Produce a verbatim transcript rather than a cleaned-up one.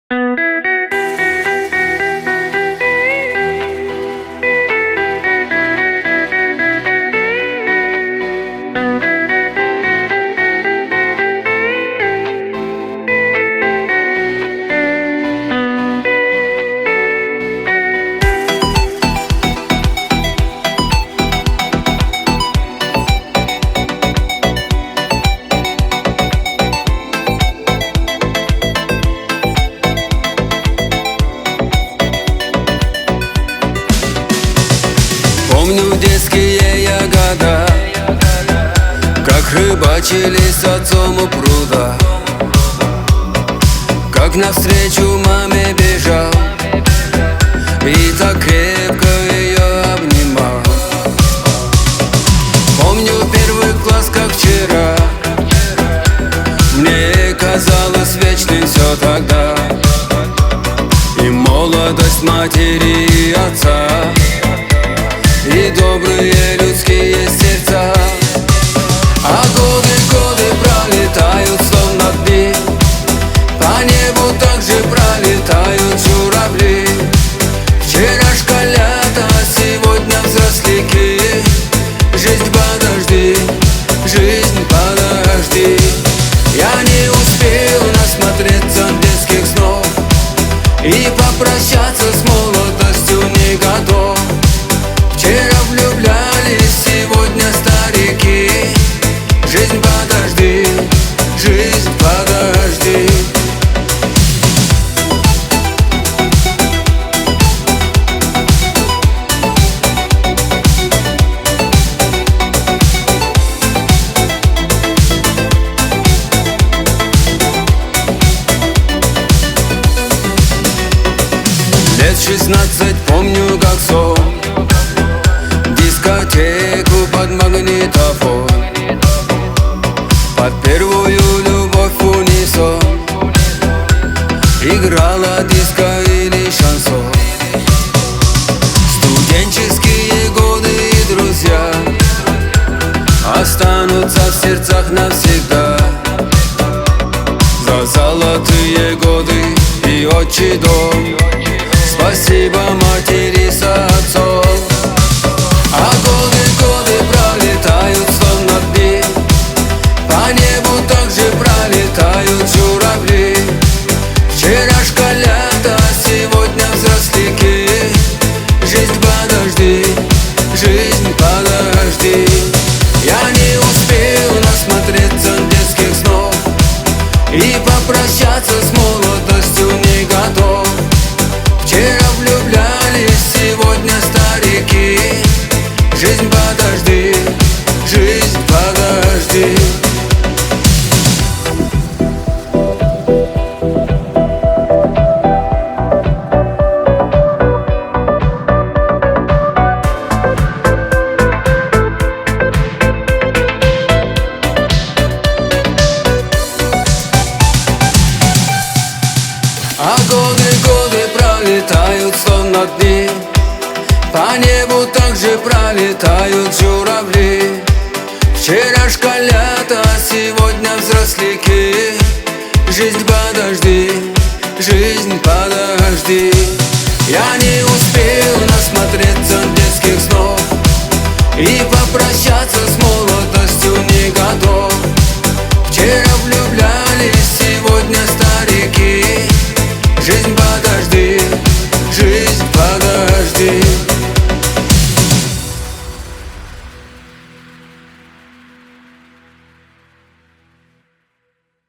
Помню детские я года, как рыбачили с отцом у пруда, как навстречу маме бежал и так крепко ее обнимал. Помню первый класс, как вчера, мне казалось вечным все тогда, и молодость матери и отца, и добрые людские сердца. А годы, годы пролетают словно дни, по небу также пролетают журавли. Вчера школята, а сегодня взросляки. Жизнь подожди, жизнь подожди. Я не успел насмотреться детских снов и попрощаться с молодостью не готов. Вчера влюблялись, сегодня старики. Жизнь подожди, жизнь подожди. Лет шестнадцать помню как сон, дискотеку под магнитофон, под первую любовь в унисон играла диско или шансон. Студенческие годы и друзья останутся в сердцах навсегда. За золотые годы и отчий дом спасибо матери с отцом. А годы, годы пролетают словно дни, по небу также пролетают журавли. Вчера школята, а сегодня взросляки. Жизнь подожди, жизнь подожди. Я не успел насмотреться детских снов и попрощаться с молодостью не готов. Вчера влюблялись, сегодня старики. Жизнь подожди, жизнь подожди. А годы, годы пролетают словно дни, по небу также пролетают журавли. Вчера школята, а сегодня взросляки. Жизнь подожди, жизнь подожди. Я не успел насмотреться детских снов и попрощаться с молодостью не готов. Вчера влюблялись, сегодня старики.